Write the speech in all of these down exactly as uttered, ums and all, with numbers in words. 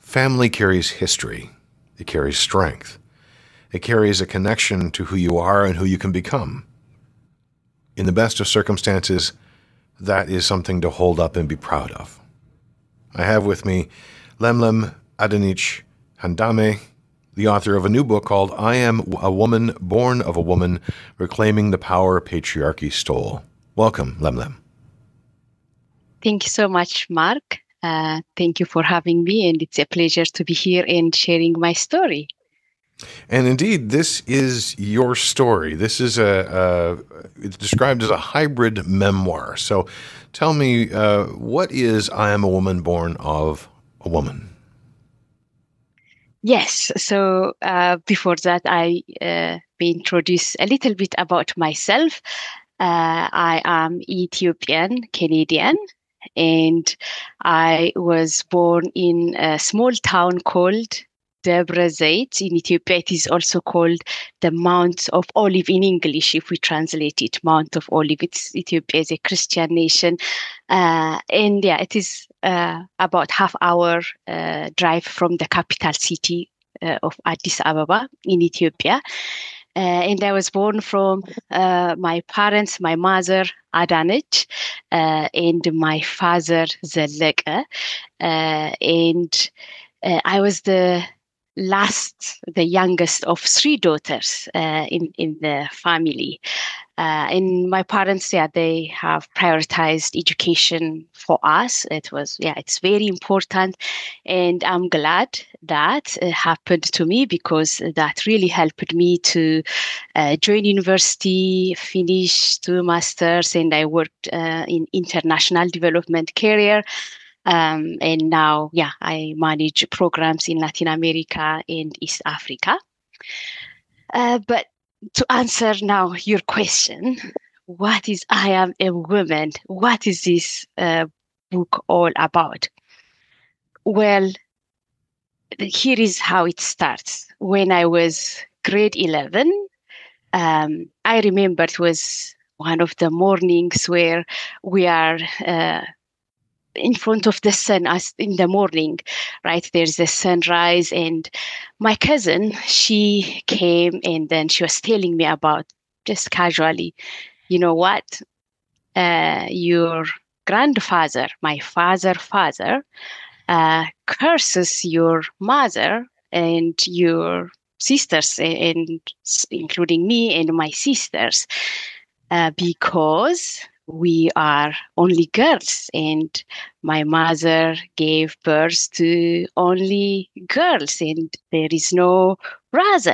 Family carries history. It carries strength. It carries a connection to who you are and who you can become. In the best of circumstances, that is something to hold up and be proud of. I have with me Lemlem Adenic Handame, the author of a new book called I Am a Woman Born of a Woman, Reclaiming the Power Patriarchy Stole. Welcome, Lemlem. Thank you so much, Mark. Uh, thank you for having me, and it's a pleasure to be here and sharing my story. And indeed, this is your story. This is a, a it's described as a hybrid memoir. So tell me, uh, what is I Am a Woman Born of a Woman? Yes. So uh, before that, I uh, be introduce a little bit about myself. Uh, I am Ethiopian Canadian, and I was born in a small town called Debre Zeit in Ethiopia. It is also called the Mount of Olive in English, if we translate it, Mount of Olive. It's Ethiopia is a Christian nation. Uh, and yeah, it is uh, about half hour uh, drive from the capital city uh, of Addis Ababa in Ethiopia. Uh, and I was born from uh, my parents, my mother, Adanich, uh, and my father, Zelleke. Uh, and uh, I was the last, the youngest of three daughters uh, in, in the family. Uh, and my parents, yeah, they have prioritized education for us. It was, yeah, it's very important. And I'm glad that it happened to me because that really helped me to uh, join university, finish two masters, and I worked uh, in international development career. Um, and now, yeah, I manage programs in Latin America and East Africa. Uh, but to answer now your question, what is I Am a Woman? What is this uh, book all about? Well, here is how it starts. When I was grade eleven, um, I remember it was one of the mornings where we are uh, in front of the sun as in the morning, right? There's a sunrise, and my cousin, she came and then she was telling me about just casually, you know what? Uh, your grandfather, my father, father, uh, curses your mother and your sisters, and including me and my sisters, uh, because we are only girls, and my mother gave birth to only girls, and there is no brother.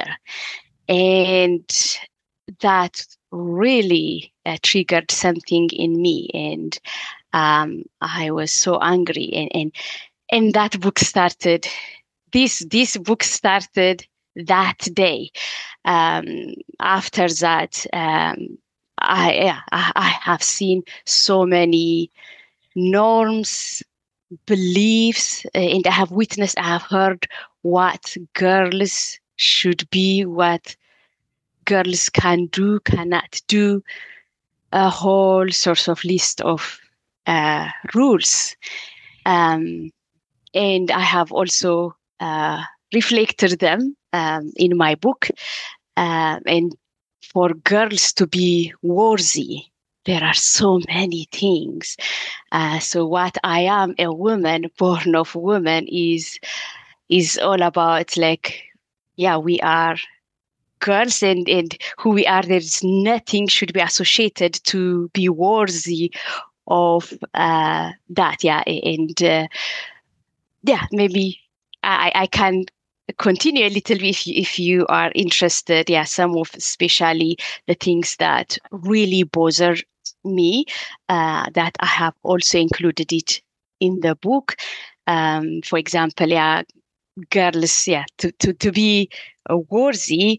And that really uh, triggered something in me, and um, I was so angry, and, and and that book started. This this book started that day. Um, after that, um, I, yeah, I I have seen so many norms, beliefs, uh, and I have witnessed. I have heard what girls should be, what girls can do, cannot do, a whole sort of list of uh, rules. Um, and I have also uh, reflected them um, in my book. Uh, and for girls to be worthy, there are so many things. Uh, so what I am, a woman born of woman, is is all about, like, yeah, we are girls, and, and who we are, there's nothing should be associated to be worthy of uh, that. Yeah. And uh, yeah, maybe I, I can continue a little bit if you, if you are interested. Yeah, some of especially the things that really bother me, uh, that I have also included it in the book. Um, for example, yeah, girls, yeah, to, to, to be uh, worthy,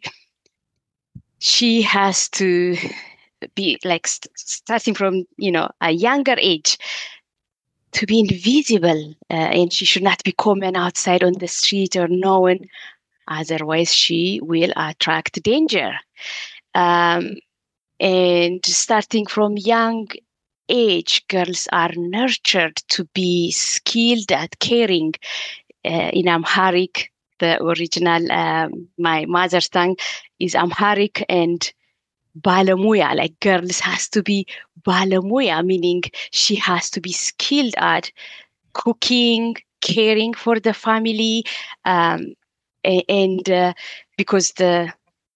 she has to be like st- starting from, you know, a younger age, to be invisible, uh, and she should not be common outside on the street or known, otherwise she will attract danger. Um, and starting from young age, girls are nurtured to be skilled at caring, uh, in Amharic, the original, um, my mother's tongue is Amharic, and Balamuya, like girls has to be Balamuya, meaning she has to be skilled at cooking, caring for the family, um, and uh, because the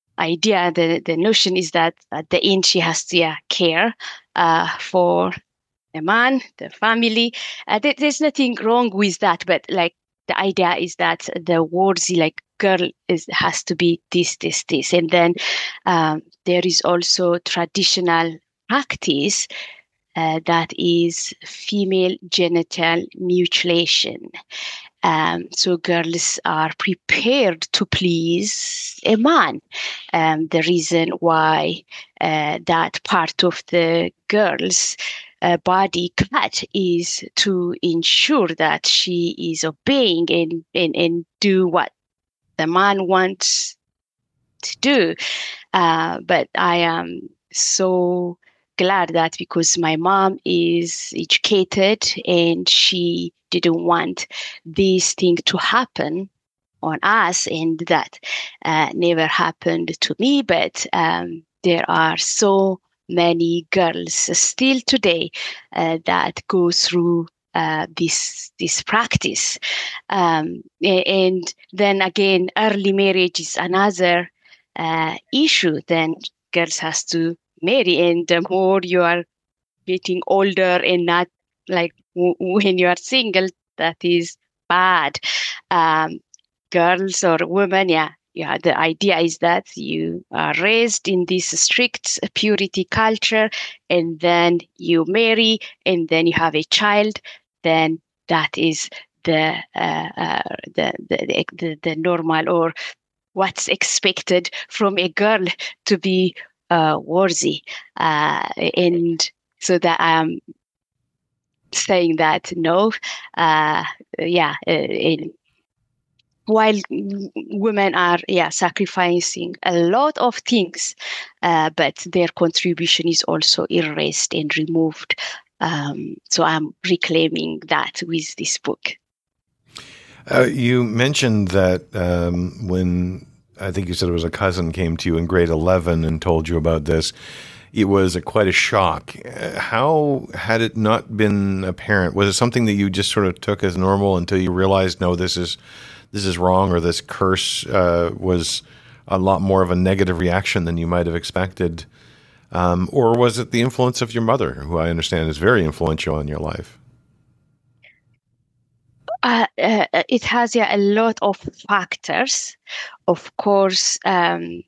idea, the, the notion is that at the end she has to yeah, care uh, for the man, the family. Uh, there, there's nothing wrong with that, but like the idea is that the worthy like girl is has to be this, this, this, and then um, there is also traditional practice uh, that is female genital mutilation. Um, so girls are prepared to please a man. Um, the reason why uh, that part of the girl's uh, body cut is to ensure that she is obeying and, and, and do what the man wants to do. Uh, but I am so glad that because my mom is educated and she didn't want this thing to happen on us, and that uh, never happened to me. But um, there are so many girls still today uh, that go through uh, this this practice. Um, and then again, early marriage is another uh, issue. Then girls has to marry, and the more you are getting older and not like w- when you are single, that is bad. Um, girls or women, yeah, yeah. The idea is that you are raised in this strict purity culture, and then you marry, and then you have a child. Then that is the uh, uh, the, the the the normal or what's expected from a girl to be uh, worthy, uh, and so that I'm saying that no, uh, yeah, uh, in, while women are yeah sacrificing a lot of things, uh, but their contribution is also erased and removed. Um, so I'm reclaiming that with this book. Uh, you mentioned that um, when I think you said it was a cousin came to you in grade eleven and told you about this, it was a, quite a shock. Uh, How had it not been apparent? Was it something that you just sort of took as normal until you realized, no, this is this is wrong, or this curse uh, was a lot more of a negative reaction than you might have expected? Um, or was it the influence of your mother, who I understand is very influential in your life? Uh, uh, it has yeah, a lot of factors. Of course, um,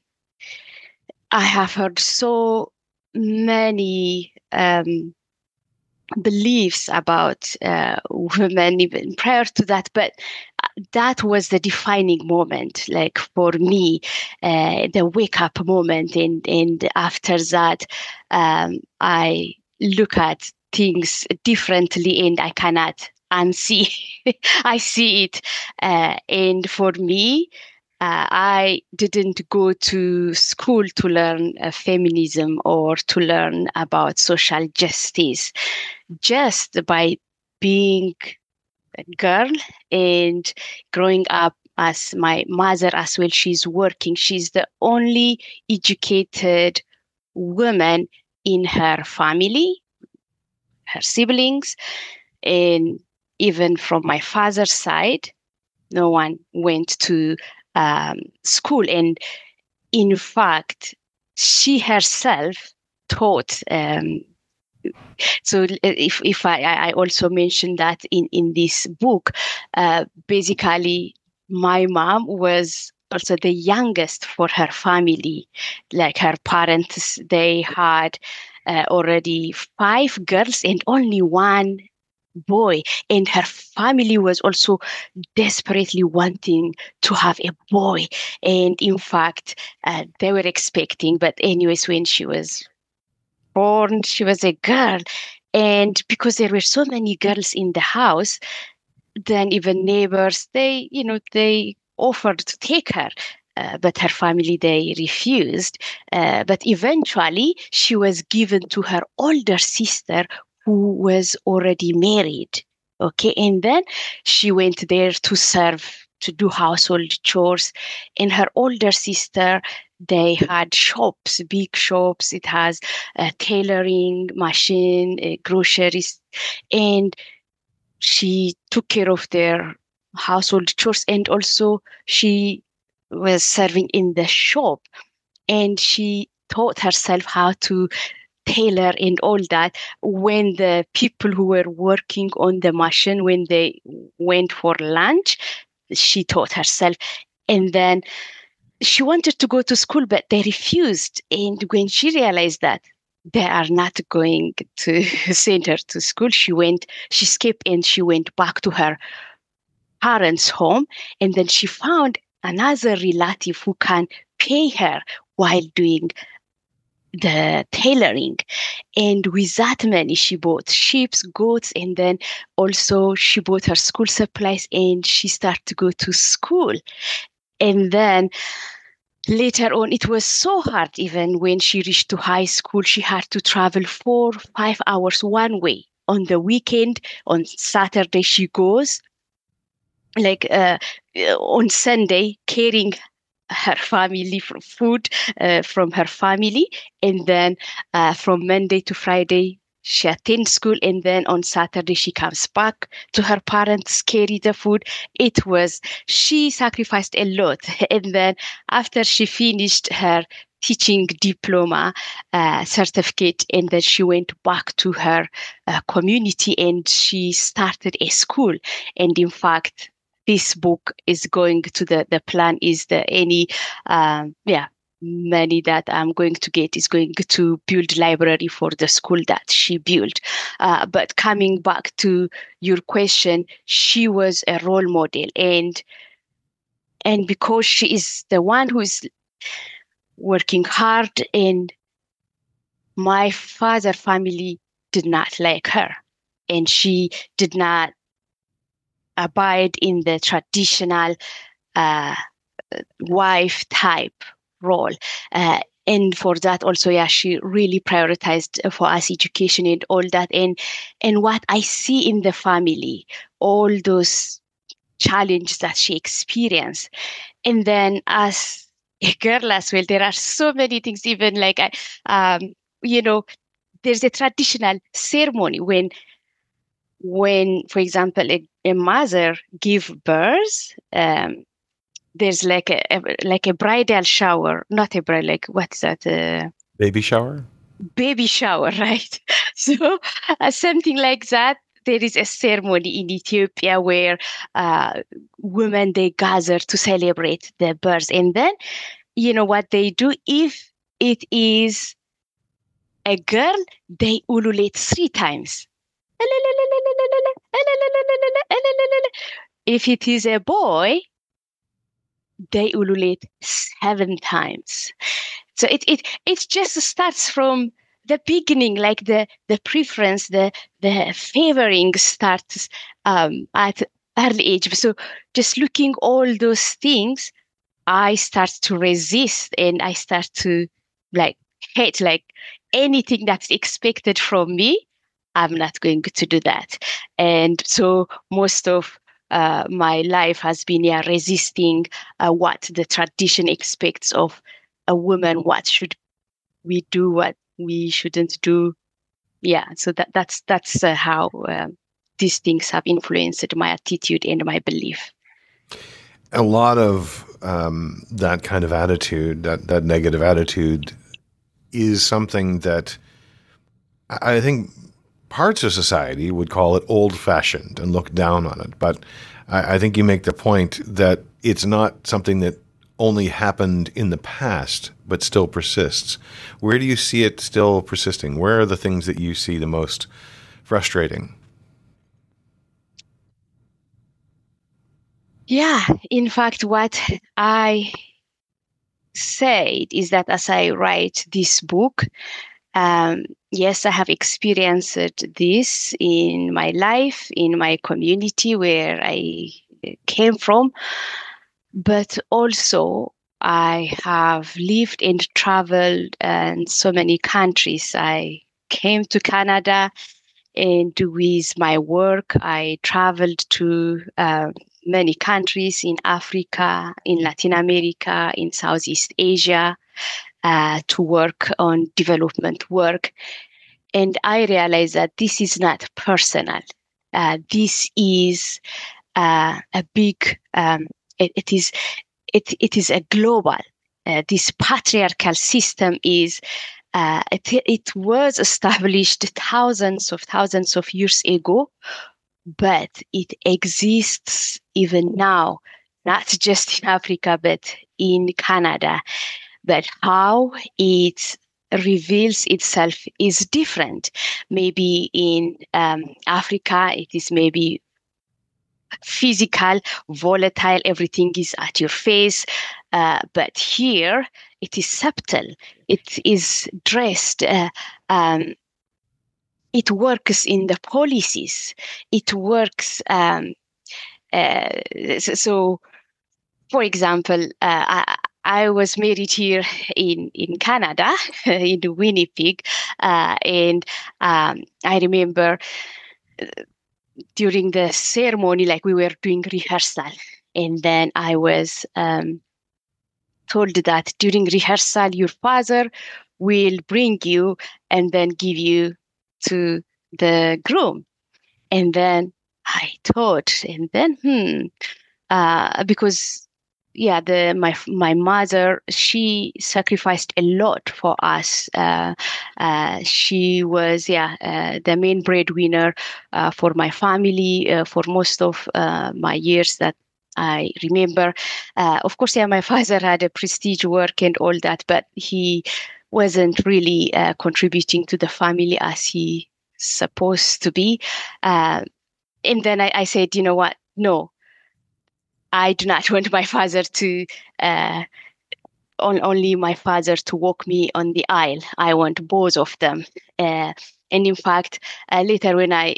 I have heard so many um, beliefs about uh, women even prior to that, but that was the defining moment, like for me, uh, the wake up moment. And, and after that, um, I look at things differently and I cannot unsee. I see it. Uh, and for me, uh, I didn't go to school to learn uh, feminism or to learn about social justice. Just by being a girl and growing up as my mother as well, she's working. She's the only educated woman in her family, her siblings, and even from my father's side, no one went to um, school. And in fact, she herself taught. Um, so if if I, I also mentioned that in, in this book, uh, basically my mom was also the youngest for her family. Like her parents, they had uh, already five girls and only one boy, and her family was also desperately wanting to have a boy. And in fact, uh, they were expecting, but anyways, when she was born, she was a girl. And because there were so many girls in the house, then even neighbors, they, you know, they offered to take her. Uh, but her family, they refused. Uh, but eventually, she was given to her older sister, who was already married. Okay. And then she went there to serve, to do household chores. And her older sister, they had shops, big shops. It has a tailoring machine, uh, groceries. And she took care of their household chores. And also she was serving in the shop. And she taught herself how to tailor and all that. When the people who were working on the machine, when they went for lunch, she taught herself. And then she wanted to go to school, but they refused. And when she realized that they are not going to send her to school, she went, she skipped and she went back to her parents' home. And then she found another relative who can pay her while doing the tailoring. And with that money, she bought sheep, goats, and then also she bought her school supplies and she started to go to school. And then later on, it was so hard. Even when she reached to high school, she had to travel four, five hours one way. On the weekend, on Saturday, she goes, like uh, on Sunday, carrying her family for food uh, from her family. And then uh, from Monday to Friday, she attends school. And then on Saturday, she comes back to her parents, carry the food. It was, she sacrificed a lot. And then after she finished her teaching diploma uh, certificate, and then she went back to her uh, community and she started a school. And in fact, this book is going to the, the plan is the any, um, yeah, money that I'm going to get is going to build library for the school that she built. Uh, but coming back to your question, she was a role model. And, and because she is the one who is working hard, and my father family did not like her, and she did not abide in the traditional uh, wife type role. Uh, and for that also, yeah, she really prioritized for us education and all that. And, and what I see in the family, all those challenges that she experienced. And then as a girl as well, there are so many things, even like, I, um, you know, there's a traditional ceremony when when, for example, a, a mother give birth, um, there's like a, a like a bridal shower, not a bride, like what's that? Uh, Baby shower? Baby shower, right? So uh, something like that. There is a ceremony in Ethiopia where uh, women, they gather to celebrate the birth. And then, you know what they do? If it is a girl, they ululate three times. If it is a boy, they ululate seven times. So it it it just starts from the beginning, like the the preference, the the favoring starts um, at early age. So just looking all those things, I start to resist and I start to like hate like anything that's expected from me. I'm not going to do that. And so most of uh, my life has been yeah, resisting uh, what the tradition expects of a woman. What should we do? What we shouldn't do? Yeah. So that that's that's uh, how uh, these things have influenced my attitude and my belief. A lot of um, that kind of attitude, that, that negative attitude, is something that I think parts of society would call it old-fashioned and look down on it. But I, I think you make the point that it's not something that only happened in the past, but still persists. Where do you see it still persisting? Where are the things that you see the most frustrating? Yeah, in fact, what I said is that as I write this book, um, yes, I have experienced this in my life, in my community where I came from, but also I have lived and traveled in so many countries. I came to Canada And with my work, I traveled to uh, many countries in Africa, in Latin America, in Southeast Asia, uh, to work on development work. And I realized that this is not personal. Uh, this is uh, a big, um, it, it is it, it is a global. Uh, this patriarchal system is, uh, it, it was established thousands of thousands of years ago, but it exists even now, not just in Africa, but in Canada. But how it reveals itself is different. Maybe in um, Africa, it is maybe physical, volatile, everything is at your face. Uh, but here, it is subtle. It is dressed. Uh, um, it works in the policies. It works. Um, uh, so, for example, uh, I, I was married here in, in Canada, in Winnipeg, uh, and um, I remember during the ceremony, like we were doing rehearsal, and then I was um, told that during rehearsal, your father will bring you and then give you to the groom. And then I thought, and then, hmm, uh, because yeah, the my my mother, she sacrificed a lot for us. Uh, uh, she was yeah uh, the main breadwinner uh, for my family uh, for most of uh, my years that I remember. Uh, of course, yeah, my father had a prestige work and all that, but he wasn't really uh, contributing to the family as he supposed to be. Uh, and then I, I said, you know what? No, I do not want my father to, uh, on, only my father to walk me on the aisle. I want both of them. Uh, and in fact, uh, later when I,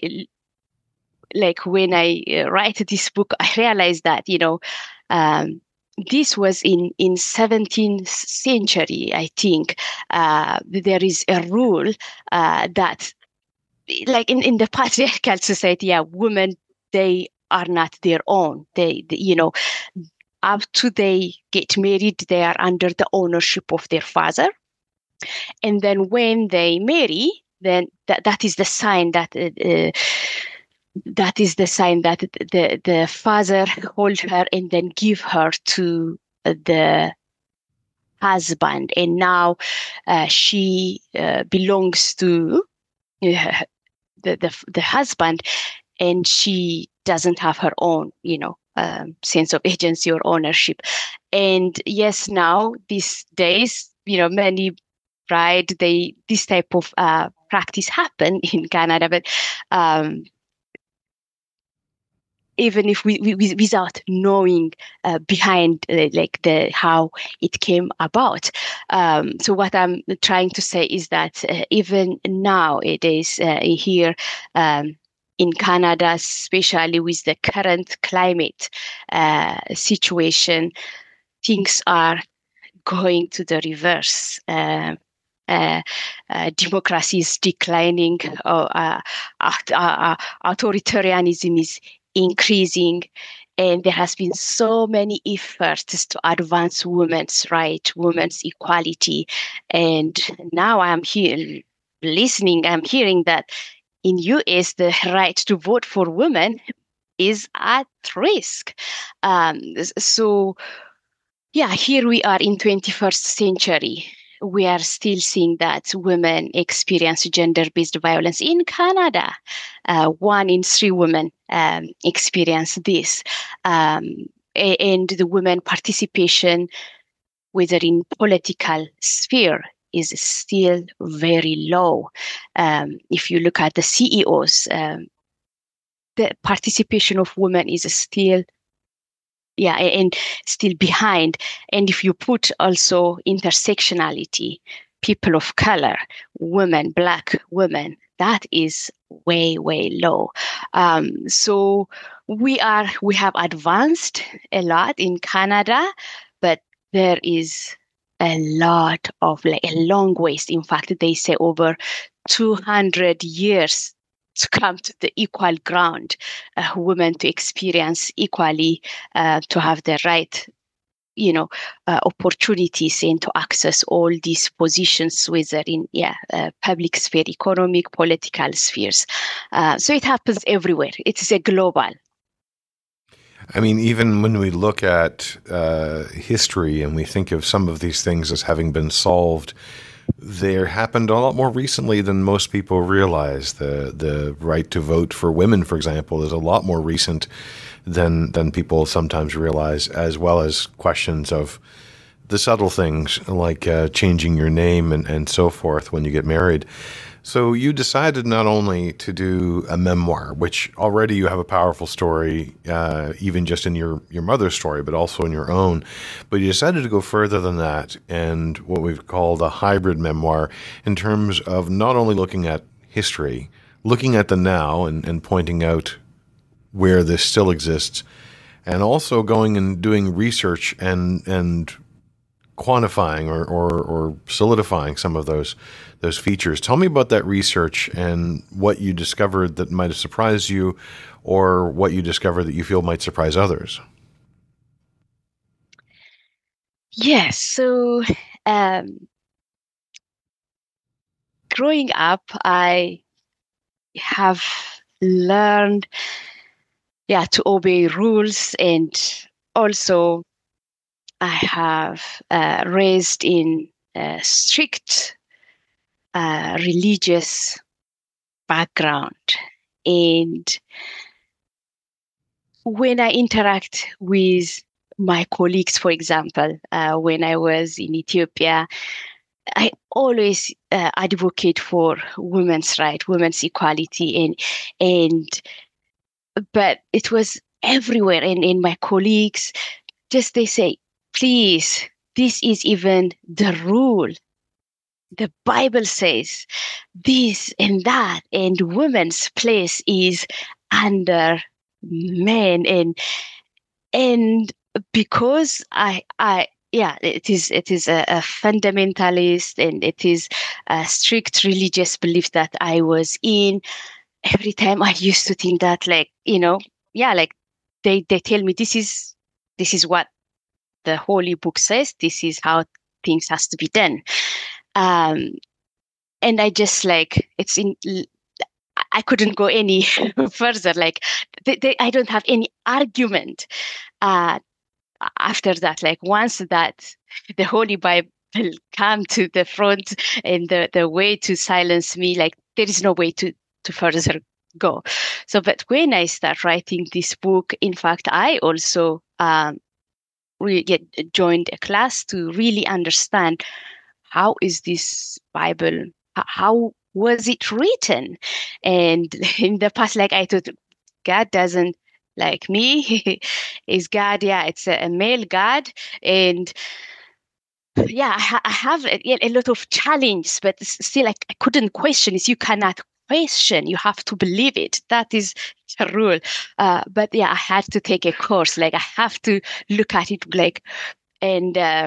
like when I uh, write this book, I realized that, you know, um, this was in, in seventeenth century, I think. Uh, there is a rule uh, that, like in, in the patriarchal society, yeah, women, they are not their own. They, they you know, up to they get married, they are under the ownership of their father. And then when they marry, then that, that is the sign that uh, that is the sign that the, the father hold her and then give her to the husband. And now uh, she uh, belongs to uh, the, the the husband, and she doesn't have her own, you know, um, sense of agency or ownership. And yes, now these days, you know, many bride, they this type of uh, practice happen in Canada, but um, even if we, we without knowing uh, behind uh, like the how it came about. Um, so what I'm trying to say is that uh, even now it is uh, here. Um, in Canada, especially with the current climate uh, situation, things are going to the reverse. Uh, uh, uh, democracy is declining. Uh, uh, uh, authoritarianism is increasing, and there has been so many efforts to advance women's rights, women's equality. And now I'm here listening, I'm hearing that in U S, the right to vote for women is at risk. Um, so, yeah, here we are in twenty-first century. We are still seeing that women experience gender-based violence in Canada. Uh, one in three women um, experience this. Um, and the women participation, whether in political sphere, is still very low. Um, if you look at the C E Os, um, the participation of women is still, yeah, and still behind. And if you put also intersectionality, people of color, women, Black women, that is way, way low. Um, so we are, we have advanced a lot in Canada, but there is a lot of, like a long ways. In fact, they say over two hundred years to come to the equal ground, uh, women to experience equally, uh, to have the right, you know, uh, opportunities and to access all these positions, whether in yeah uh, public sphere, economic, political spheres. Uh, so it happens everywhere. It is a global. I mean, even when we look at uh, history and we think of some of these things as having been solved, they happened a lot more recently than most people realize. The the right to vote for women, for example, is a lot more recent than than people sometimes realize, as well as questions of the subtle things like uh, changing your name and, and so forth when you get married. So you decided not only to do a memoir, which already you have a powerful story, uh, even just in your, your mother's story, but also in your own. But you decided to go further than that and what we've called a hybrid memoir in terms of not only looking at history, looking at the now and, and pointing out where this still exists, and also going and doing research and and quantifying or, or, or solidifying some of those those features. Tell me about that research and what you discovered that might have surprised you, or what you discovered that you feel might surprise others. Yes. So um, growing up, I have learned, yeah, to obey rules, and also I have uh, raised in a strict uh, religious background. And when I interact with my colleagues, for example, uh, when I was in Ethiopia, I always uh, advocate for women's rights, women's equality, and and but it was everywhere. And in my colleagues, just they say, please, this is even the rule. The Bible says this and that, and women's place is under men, and and because I I yeah, it is it is a, a fundamentalist, and it is a strict religious belief that I was in. Every time I used to think that, like, you know, yeah, like they they tell me this is this is what the holy book says. This is how things has to be done. Um, and I just like it's in. I couldn't go any further. Like they, they, I don't have any argument. Uh, after that, like once that the Holy Bible come to the front and the, the way to silence me, like there is no way to, to further go. So, but when I start writing this book, in fact, I also um, re- get, joined a class to really understand how is this Bible, how was it written? And in the past, like I thought, God doesn't like me. Is God, yeah, it's a, a male God. And yeah, I, ha- I have a, a lot of challenges, but still like, I couldn't question it. You cannot question, you have to believe it. That is a rule. Uh, but yeah, I had to take a course. Like I have to look at it like, and uh,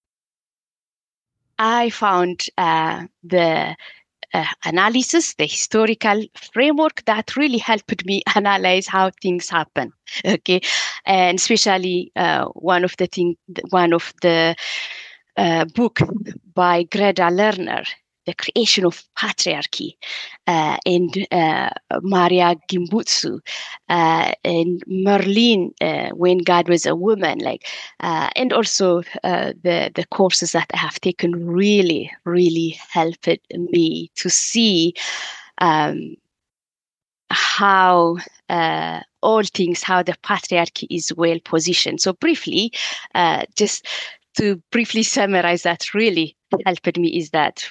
I found uh, the uh, analysis, the historical framework that really helped me analyze how things happen. Okay, and especially uh, one of the thing, one of the uh, book by Greta Lerner, The Creation of Patriarchy, uh, and uh, Maria Gimbutsu, uh, and Merlin, uh, When God Was a Woman, like, uh, and also uh, the the courses that I have taken really, really helped me to see um, how uh, all things, how the patriarchy is well positioned. So briefly, uh, just to briefly summarize that really helped me is that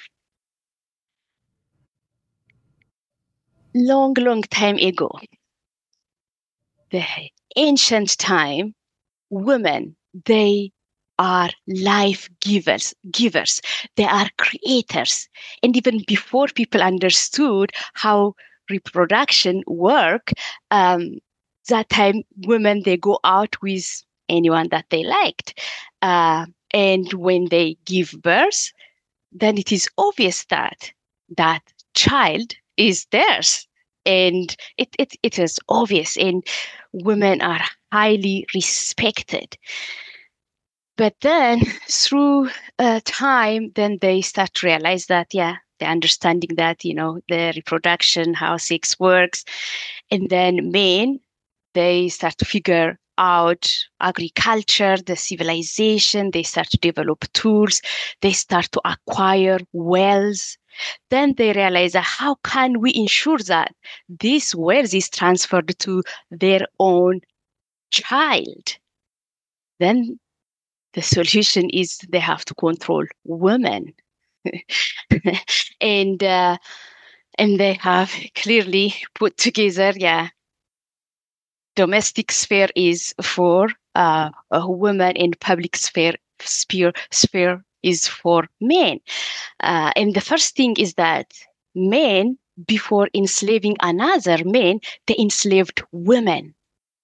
long, long time ago, the ancient time, women, they are life givers, givers. They are creators. And even before people understood how reproduction work, um, that time women, they go out with anyone that they liked. Uh, and when they give birth, then it is obvious that that child is theirs. and it, it, it is obvious, and women are highly respected. But then through uh, time, then they start to realize that, yeah, the understanding that, you know, the reproduction, how sex works. And then men, they start to figure out agriculture, the civilization, they start to develop tools, they start to acquire wealth. Then they realize that how can we ensure that this wealth is transferred to their own child? Then the solution is they have to control women. and uh, and they have clearly put together, yeah, domestic sphere is for uh, a woman, and public sphere sphere sphere is for men. Uh, and the first thing is that men, before enslaving another man, they enslaved women.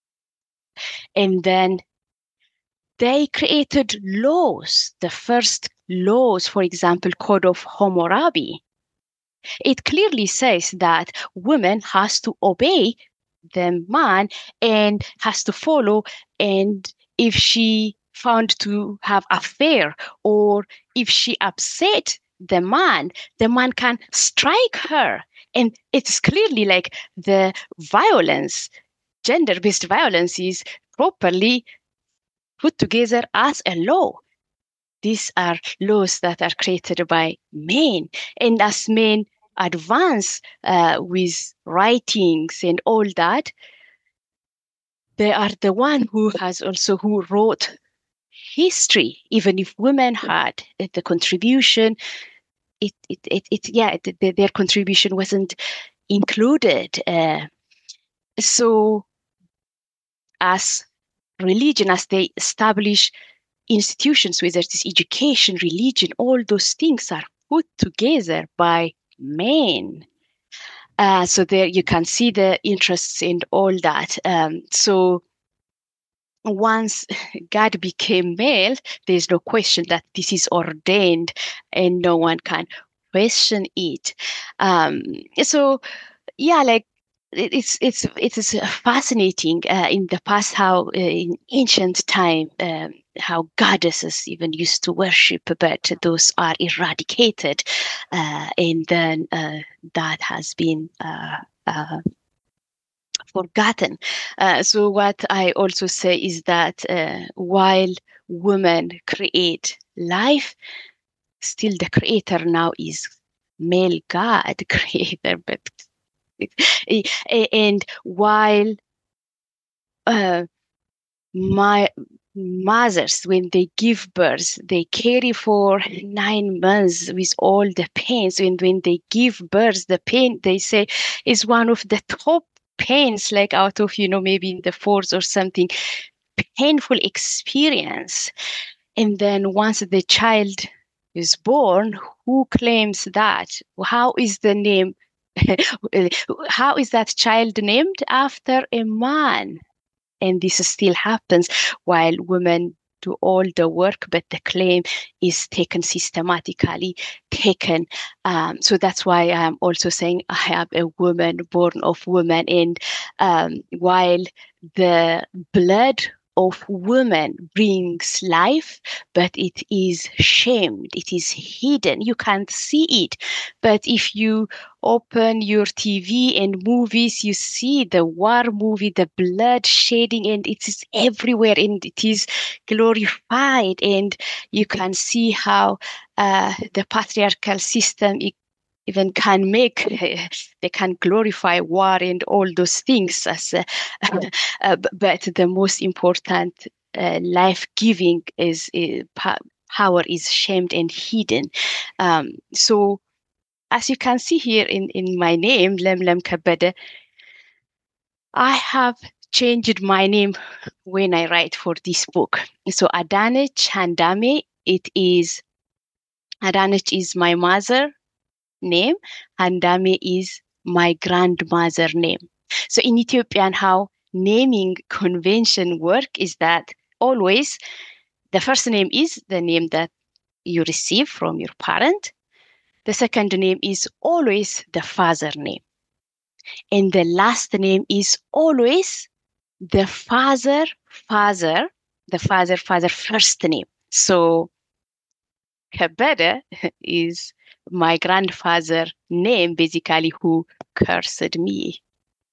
And then they created laws, the first laws, for example, Code of Hammurabi. It clearly says that woman has to obey the man and has to follow, and if she found to have affair or if she upset the man, the man can strike her. And it's clearly like the violence, gender-based violence, is properly put together as a law. These are laws that are created by men. And as men advance uh, with writings and all that, they are the one who has also who wrote history. Even if women had the contribution, it it it, it yeah, it, their contribution wasn't included. Uh, so, as religion, as they establish institutions, whether it is education, religion, all those things are put together by men. Uh, so there you can see the interests in all that. Um, so once God became male, there's no question that this is ordained and no one can question it. Um, so yeah, like it's it's it is fascinating uh, in the past how uh, in ancient time um, how goddesses even used to worship, but those are eradicated, uh, and then uh, that has been uh, uh, forgotten. Uh, so what I also say is that uh, while women create life, still the creator now is male God creator, but and while uh, my mothers, when they give birth, they carry for nine months with all the pains. And when they give birth, the pain, they say, is one of the top pains, like out of, you know, maybe in the fourth or something, painful experience. And then once the child is born, who claims that? How is the name? How is that child named? After a man. And this still happens while women do all the work, but the claim is taken systematically, taken. Um, so that's why I'm also saying I have a woman born of woman. And um, while the blood of women brings life, but it is shamed, it is hidden, you can't see it. But if you open your T V and movies, you see the war movie, the blood shedding, and it is everywhere, and it is glorified. And you can see how uh, the patriarchal system even can make, they can glorify war and all those things. As, uh, uh, but the most important uh, life-giving is, is power is shamed and hidden. Um, so as you can see here in, in my name, Lemlem Kabede, I have changed my name when I write for this book. So Adane Chandame, it is, Adanech is my mother name, and Dame is my grandmother name. So in Ethiopian, how naming convention work is that always the first name is the name that you receive from your parent. The second name is always the father name. And the last name is always the father, father, the father, father first name. So Kebede is my grandfather's name, basically, who cursed me.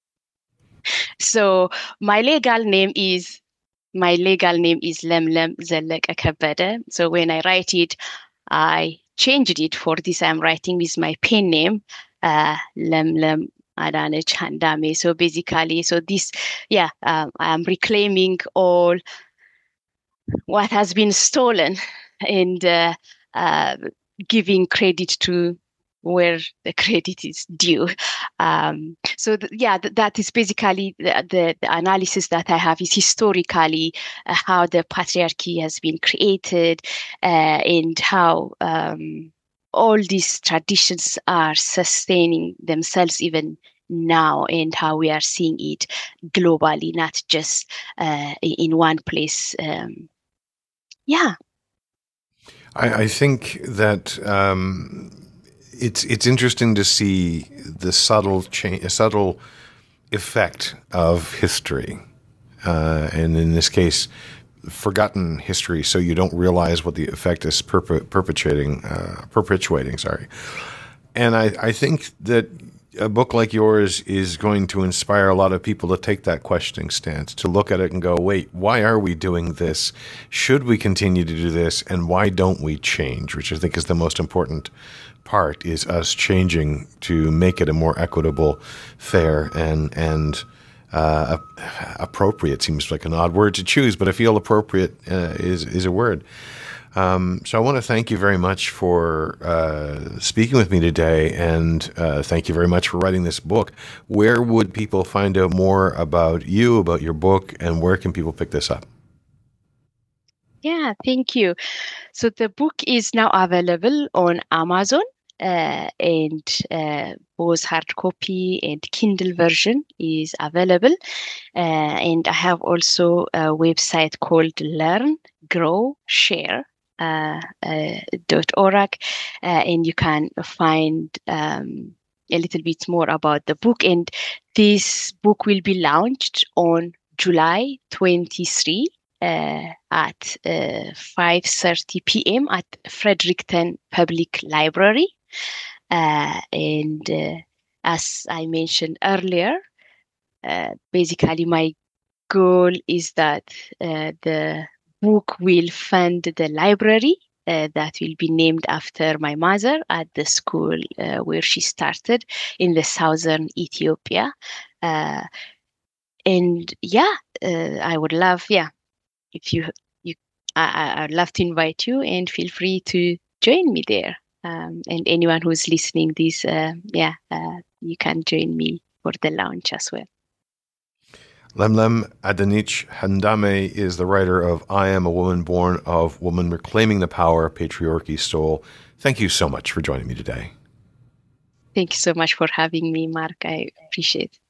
So my legal name is my legal name is Lemlem Zelleke Kebede. So when I write it, I changed it. For this, I'm writing with my pen name, uh, Lemlem Adanech Handame. So basically, so this, yeah, um, I'm reclaiming all what has been stolen and uh, uh, giving credit to where the credit is due. Um, so th- yeah, th- that is basically the, the, the analysis that I have is historically uh, how the patriarchy has been created uh, and how um, all these traditions are sustaining themselves even now, and how we are seeing it globally, not just uh, in one place. Um, yeah. I, I think that um, it's it's interesting to see the subtle change, subtle effect of history, uh, and in this case, forgotten history. So you don't realize what the effect is perpe- perpetuating, uh, perpetuating. Sorry, and I, I think that a book like yours is going to inspire a lot of people to take that questioning stance, to look at it and go, wait, why are we doing this? Should we continue to do this? And why don't we change? Which I think is the most important part, is us changing to make it a more equitable, fair, and and uh, appropriate. Seems like an odd word to choose, but I feel appropriate uh, is, is a word. Um, so I want to thank you very much for uh, speaking with me today, and uh, thank you very much for writing this book. Where would people find out more about you, about your book, and where can people pick this up? Yeah, thank you. So the book is now available on Amazon, uh, and uh, both hard copy and Kindle version is available. Uh, and I have also a website called Learn, Grow, Share. Uh, uh, dot org, uh, and you can find um, a little bit more about the book. And this book will be launched on July twenty-third uh, at uh, five thirty p.m. at Fredericton Public Library. Uh, and uh, as I mentioned earlier, uh, basically my goal is that uh, the book will fund the library uh, that will be named after my mother at the school uh, where she started in the southern Ethiopia. Uh, and yeah, uh, I would love, yeah, if you, you, I, I'd love to invite you, and feel free to join me there. Um, and anyone who's listening this, uh, yeah, uh, you can join me for the launch as well. Lemlem Adanich Handame is the writer of I Am a Woman Born of Woman, Reclaiming the Power Patriarchy Stole. Thank you so much for joining me today. Thank you so much for having me, Mark. I appreciate it.